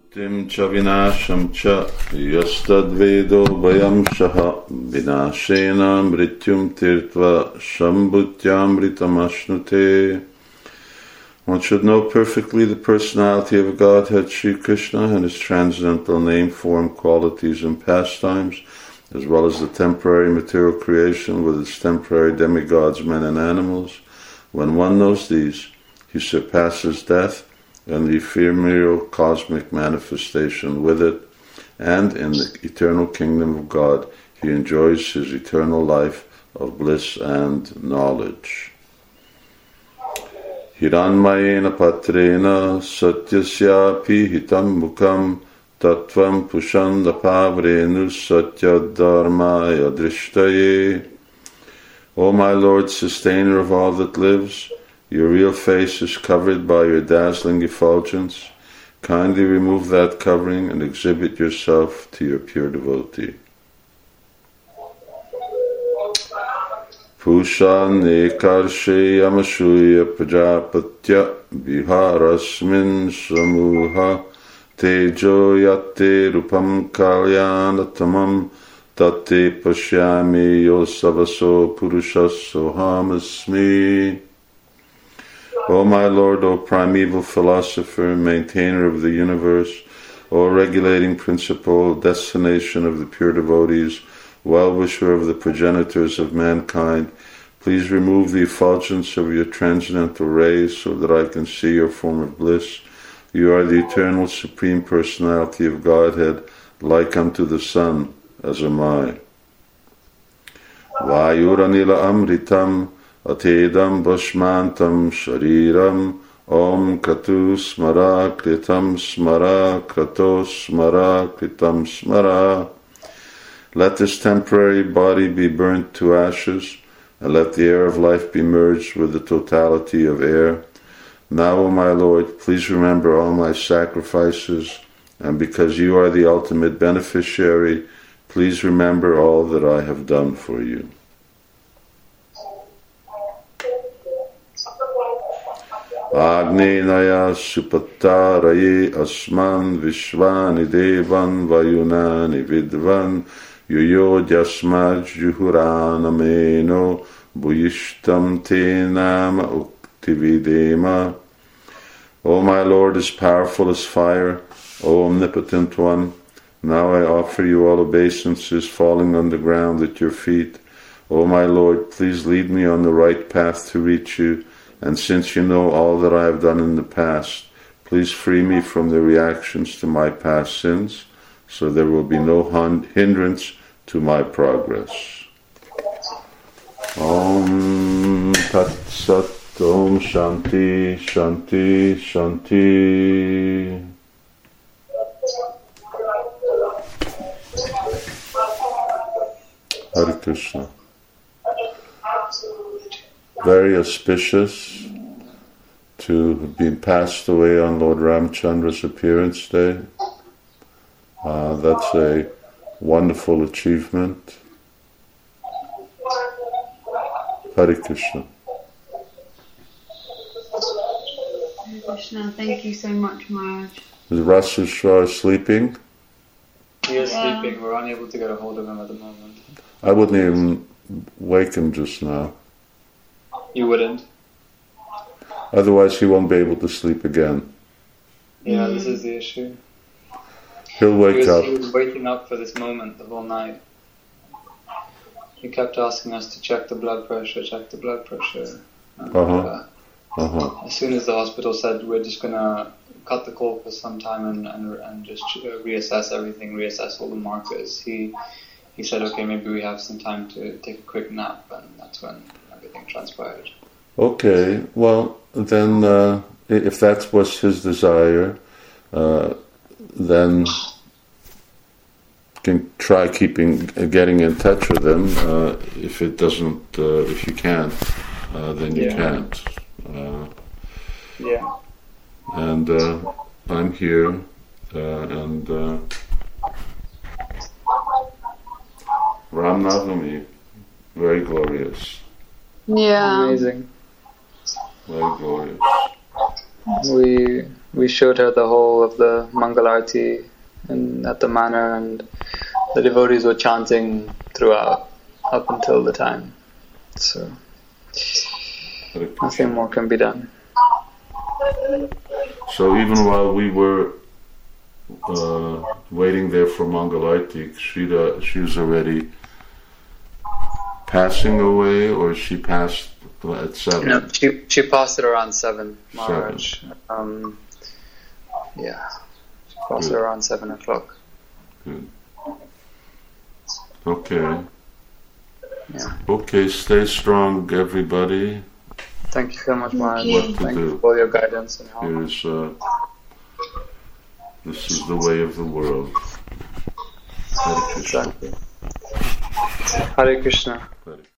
Tim cha vinasham cha yastadvedo vayam shaha vinashena mrityum tirtva shambhutyamritam. One should know perfectly the personality of Godhead Sri Krishna and his transcendental name, form, qualities, and pastimes, as well as the temporary material creation with its temporary demigods, men and animals. When one knows these, he surpasses death and the ephemeral cosmic manifestation with it, and in the eternal kingdom of God he enjoys his eternal life of bliss and knowledge. Hiranmayena patrena satyasyapi hitam mukam tattvam pushanda pavrenu satya dharmaya drishtaye. O my Lord, sustainer of all that lives, your real face is covered by your dazzling effulgence. Kindly remove that covering and exhibit yourself to your pure devotee. Pushan ekarshe yamashuya prajapatya viharasmin samuha tejo yate rupam kalyanatamam tate pashyami yosavaso purushasohamasmi. O my Lord, O primeval philosopher, maintainer of the universe, O regulating principle, destination of the pure devotees, well-wisher of the progenitors of mankind, please remove the effulgence of your transcendental rays so that I can see your form of bliss. You are the eternal supreme personality of Godhead, like unto the sun, as am I. Vayuranila amritam Atedam bhashmantam shariram om kratu smara kritam smara krato smara kritam smara. Let this temporary body be burnt to ashes, and let the air of life be merged with the totality of air. Now, O my Lord, please remember all my sacrifices, and because you are the ultimate beneficiary, please remember all that I have done for you. Agnenaya supataraye asman vishvani devan vayunani vidvan yuyodhyasmaj juhuranameno bhuyishtam te nama uktividema. O my Lord, as powerful as fire, O omnipotent one, now I offer you all obeisances falling on the ground at your feet. O my Lord, please lead me on the right path to reach you. And since you know all that I have done in the past, please free me from the reactions to my past sins, so there will be no hindrance to my progress. Om Tat Sat Om Shanti Shanti Shanti. Hare Krishna. Very auspicious to have been passed away on Lord Ramchandra's appearance day. That's a wonderful achievement. Hare Krishna. Hare Krishna, thank you so much, Maharaj. Is Rasu Shah sleeping? He is sleeping. We're unable to get a hold of him at the moment. I wouldn't even wake him just now. You wouldn't? Otherwise he won't be able to sleep again. Yeah, this is the issue. He'll wake up. He was waking up for this moment the whole night. He kept asking us to check the blood pressure, check the blood pressure. As soon as the hospital said we're just going to cut the call for some time and just reassess everything, reassess all the markers, he said, okay, maybe we have some time to take a quick nap, and that's when everything transpired. Okay, well, then if that was his desire, then can try getting in touch with him. If it doesn't, if you can't, then you can't. And I'm here, and Ram Navami, very glorious. Yeah. Amazing. Very glorious. We we showed her the whole of the Mangalarti at the manor, and the devotees were chanting throughout up until the time. So nothing more can be done. So even while we were waiting there for Mangalarti, she was already passing away, or she passed at 7? No, she passed it around 7, Maharaj. 7. Yeah, she passed it around 7 o'clock. Good. Okay. Yeah. Okay, stay strong, everybody. Thank you so much, Maharaj. Thank you do. for your guidance and help. This is the way of the world. Hare Krishna. Exactly. Hare Krishna. Hare.